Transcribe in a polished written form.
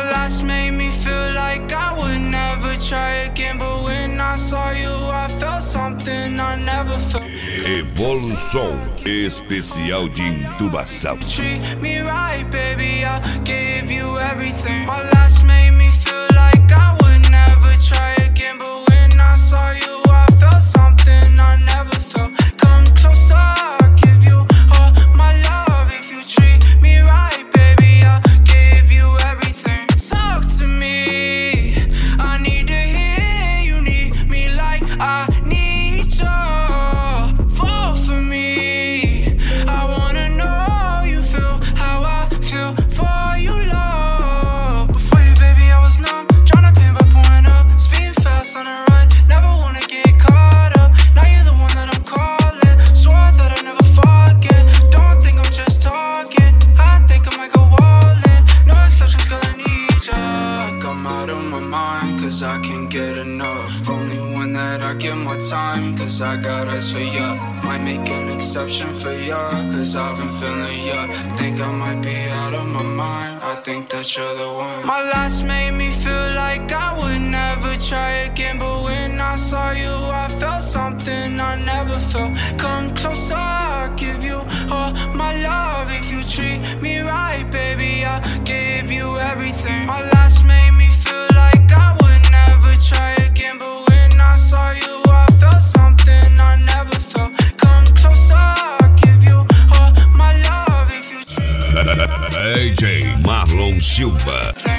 last made me feel like I would never try again, but when I saw you, I felt something I never felt. Evolução especial de intubação. Treat me right, baby, I gave you everything. My last made me feel like I would never try again, but when I saw you, I felt something I never felt. Come closer, I'll give you all my love. If you treat me right, baby, I gave you everything. Talk to me, I need to hear you need me like I need you. Fall for me, I wanna know you feel how I feel for you, love. Before you, baby, I was numb, tryna paint by pouring up, speeding fast on the run, never wanna get caught up. Now you're the one that I'm calling, swore that I never forget. Don't think I'm just talking, I think I might go all in. No exceptions, girl, I need ya. I'm out of my mind, cause I can't get enough. Only one that I give my time, cause I got eyes for ya. Might make an exception for ya, cause I've been feeling ya. Think I might be out of my mind, I think that you're the one. My last made me feel like I would never try again, but when I saw you, I felt something I never felt. Come closer, I'll give you all my love. If you treat me right, baby, I gave you everything. My last made me feel like I would never try again, but when I saw you, I felt something I never felt. Come closer, I'll give you all my love. If you AJ Marlon Silva.